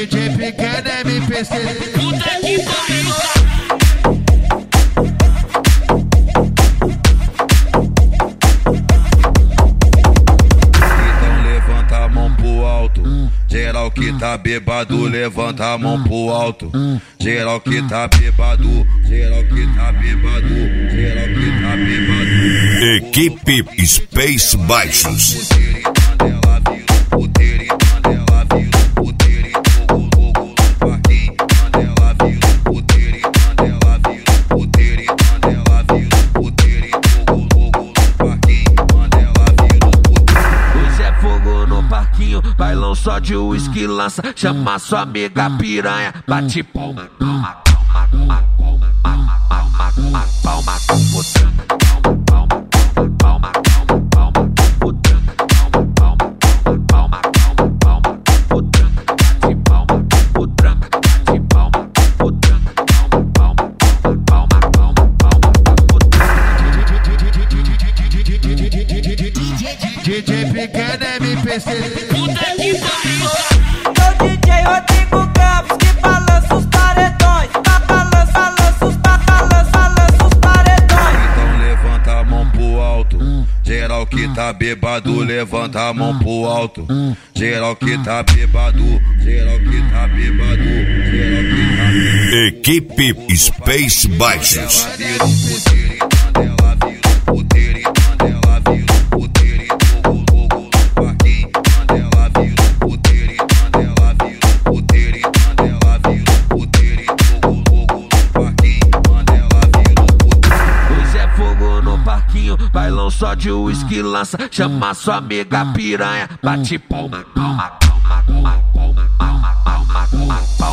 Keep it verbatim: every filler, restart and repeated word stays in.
D J pequeno M P C. Puta que pariu. Geral que tá bêbado, levanta a mão pro alto. Geral que tá bêbado, geral que tá bêbado, geral que tá bêbado. Equipe Space Baixos. Bailão só de uísque lança, chama sua amiga piranha, bate palma, palma, palma, palma, palma, palma, palma, palma, palma, palma, palma, palma, D J pequeno M P C. Puta que pariu. Sou D J Rodrigo Campos que balança os paredões. Balança, balança os balança, balança os paredões. Então levanta a mão pro alto. Geral que tá bêbado, levanta a mão pro alto. Geral que tá bêbado, geral que tá bêbado, geral que tá bêbado. Equipe Space Baixos. Bailão só de uísque lança, chama sua amiga piranha, bate palma, palma, palma, palma, palma, palma, palma, palma, palma.